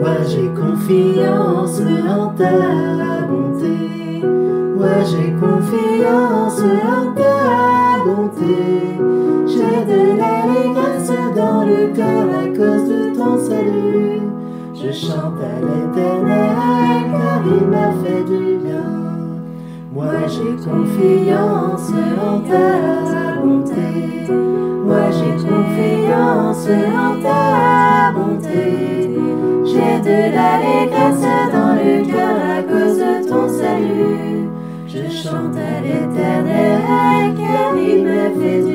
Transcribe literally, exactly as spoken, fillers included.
Moi j'ai confiance en ta bonté. Moi j'ai confiance en ta bonté. J'ai de l'allégresse dans le cœur à cause de ton salut. Je chante à l'Éternel car il m'a fait du bien. Moi j'ai confiance en ta bonté. Moi j'ai confiance en ta bonté. J'ai de l'allégresse dans le cœur à cause de ton salut. Je chante à l'Éternel car il m'a fait du bien.